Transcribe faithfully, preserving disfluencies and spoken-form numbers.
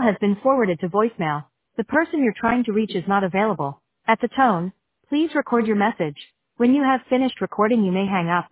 has been forwarded to voicemail. The person you're trying to reach is not available. At the tone, please record your message. When you have finished recording, you may hang up.